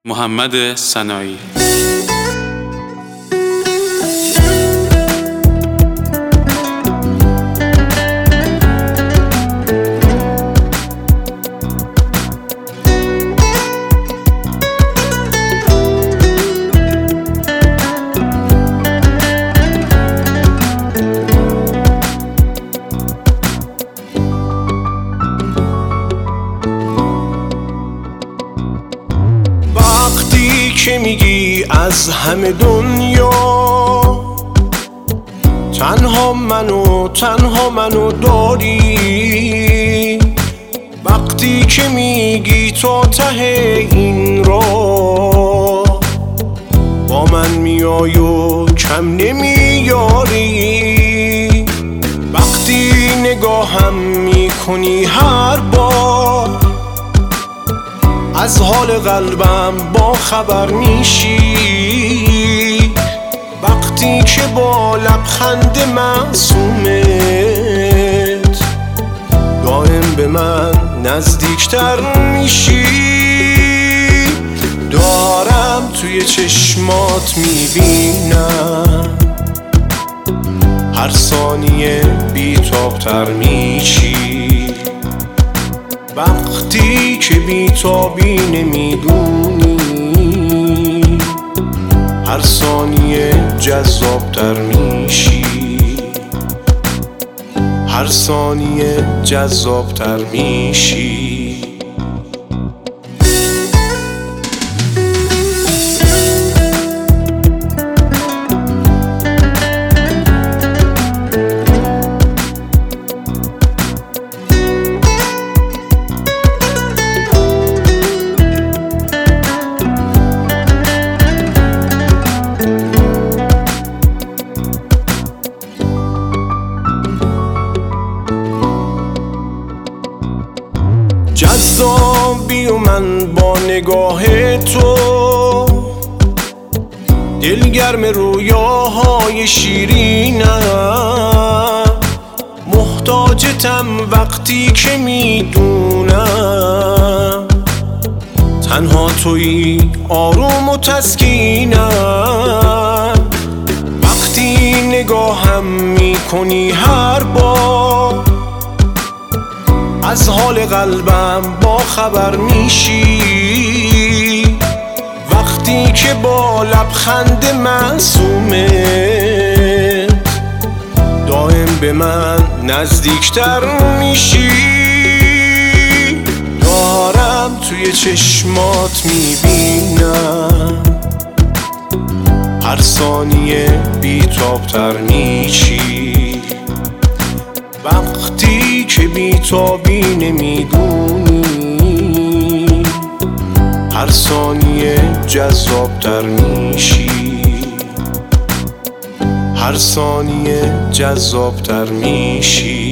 محمد سنایی. وقتی که میگی از همه دنیا تنها منو داری، وقتی که میگی تا ته این راه با من میای و کم نمیاری، وقتی نگاهم میکنی هر بار از حال قلبم با خبر میشی، وقتی که با لبخند معصومت دائم به من نزدیکتر میشی، دارم توی چشمات میبینم هر ثانیه بی‌تاب‌تر میشی، وقتی که بی‌تابی نمیدونی هر ثانیه جذابتر میشی، هر ثانیه جذابتر میشی. جذابی و من با نگاه تو دلگرم رویاهای شیرینم، محتاجتم وقتی که میدونم تنها تویی آروم و تسکینم، وقتی نگاهم میکنی هر بار از حال قلبم با خبر میشی، وقتی که با لبخند معصومت دائم به من نزدیکتر میشی، دارم توی چشمات میبینم هر ثانیه بی‌تاب‌تر میشی، وقتی که بی‌تابی نمیدونی هر ثانیه جذابتر میشی، هر ثانیه جذابتر میشی.